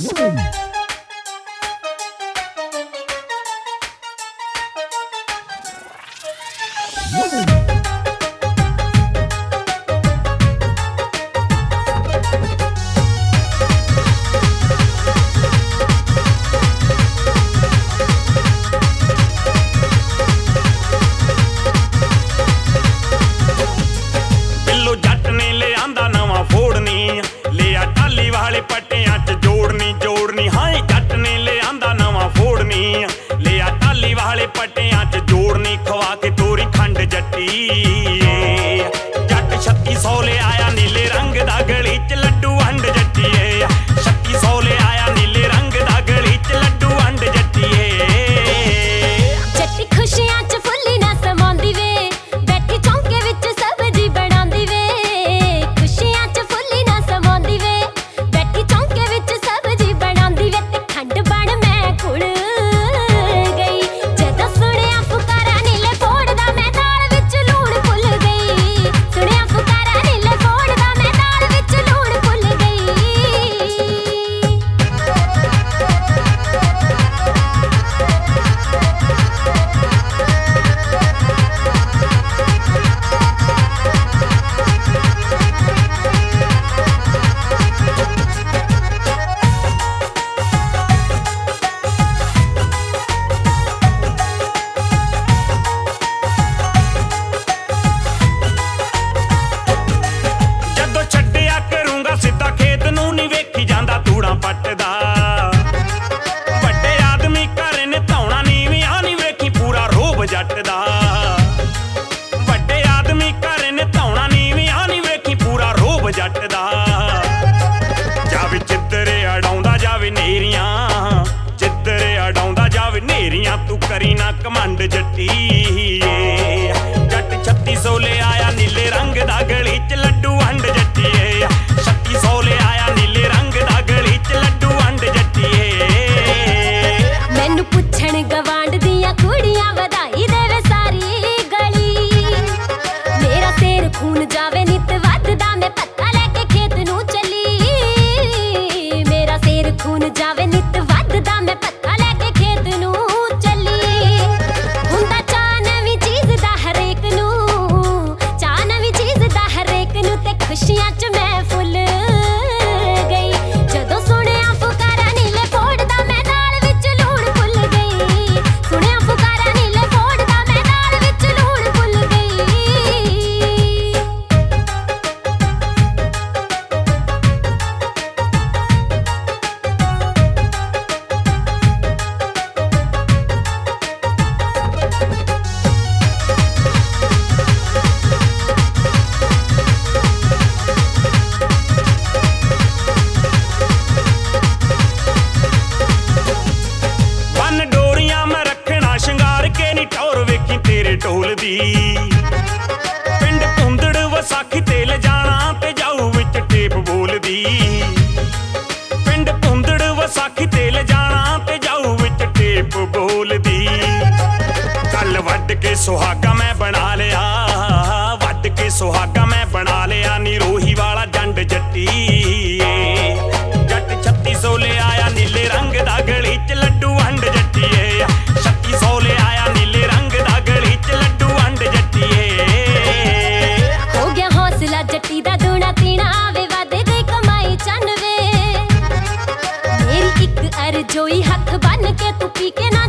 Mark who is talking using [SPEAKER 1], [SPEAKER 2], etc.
[SPEAKER 1] पट्टियां च जोड़नी जोड़नी, हाय जट ने ले आंदा नवा फोड़नी, लिया टाली वाले पट्टियां च जोड़नी, खवा के तोरी खंड जट्टी। जट 3600 ले आया नीले रंग दा गली च लड्डू वंड जट्टी, 3600 ले आया नीले रंग दा गली च लड्डू वंड जट्टी।
[SPEAKER 2] जट्टी खुशियां च फुल्ली ना समांदी वे, बैठी चौंके विच सब्जी बनांदी वे, खुशियां च फुल्ली ना समांदी वे, बैठी चौंके विच सब्जी बनांदी वे, ते खंड बण मैं कुड़ गई, जदों सुणिया फुकारा नीले फोड़दा मैं दाल विच लूण भुल गई, सुणिया फुकारा नीले फोड़दा मैं दाल विच लूण भुल गई।
[SPEAKER 1] जदों छड्डिया करूंगा सिद्धा खेत नूं नी वेखी जांदा तूड़ां पट्टदा, वड्डे आदमी घर ने धौणा नीवियां नी वेखी पूरा रोब जट दा, वड्डे आदमी घर ने धौणा नीवियां नी वेखी पूरा रोब जट दा। जावे चिद्दरे अड़ाउंदा जावे नेरियां, चिद्दरे अड़ाउंदा जावे नेरियां, तू करी ना घमंड जट्टी। जट 3600 ले आया नीले रंग दा गली च लड्डू वंड जट्टी, 3600 ले आया नीले रंग दा गली च लड्डू वंड जट्टी।
[SPEAKER 2] मैनू पुछण गवांड दियां कुड़ियां वधाई देवे सारी गली, मेरा सिर खून जावे नित वधदा मैं पत्ता लेके खेत नूं चली, मेरा सिर खून जावे नित वधदा मैं पत्ता लेके खेत नूं चली। हुंदा चाह नवीं चीज़ दा हरेक नूं, चाह नवीं चीज़ दा हरेक नूं, ते खुशियां च मैं फुल गई, जदों सुणिया फुकारा नीले फोड़दा मैं दाल विच लूण भुल गई, सुणिया फुकारा नीले फोड़दा मैं दाल विच लूण भुल गई।
[SPEAKER 1] बन डोरियां मैं रखना शंगार के नी टौर वेखी तेरे ढोल दी, पिंड पुंदड़ वसाखी ते ले जाना ते जाऊ विच टेप बोलदी, पिंड पुंदड़ वसाखी ते ले जाना ते जाऊ विच टेप बोलदी। कल वड्ड के सुहागा मैं बना लिया, वड्ड के सुहागा मैं बना लिया, नी रोही वाला जंड जट्टी। जट 3600 ले आया नीले रंग दा गली च लड्डू वंड जट्टी, 3600 ले आया नीले रंग दा गली च लड्डू वंड जट्टी।
[SPEAKER 2] हो गया हौसला जट्टी दा दूना तीना, वे वादे दे कमाई चन वे, मेरी इक अर्जोई हथ बन के तू पी के ना